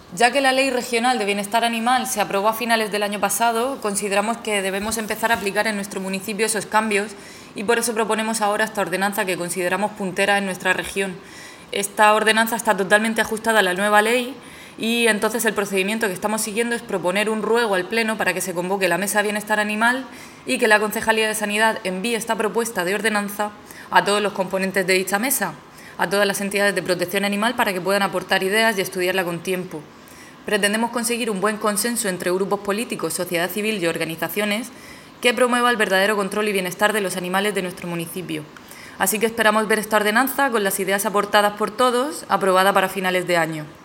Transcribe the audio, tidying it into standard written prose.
Ya que la Ley Regional de Bienestar Animal se aprobó a finales del año pasado, consideramos que debemos empezar a aplicar en nuestro municipio esos cambios y por eso proponemos ahora esta ordenanza que consideramos puntera en nuestra región. Esta ordenanza está totalmente ajustada a la nueva ley y entonces el procedimiento que estamos siguiendo es proponer un ruego al Pleno para que se convoque la Mesa de Bienestar Animal y que la Concejalía de Sanidad envíe esta propuesta de ordenanza a todos los componentes de dicha mesa, a todas las entidades de protección animal para que puedan aportar ideas y estudiarla con tiempo. Pretendemos conseguir un buen consenso entre grupos políticos, sociedad civil y organizaciones que promueva el verdadero control y bienestar de los animales de nuestro municipio. Así que esperamos ver esta ordenanza con las ideas aportadas por todos, aprobada para finales de año.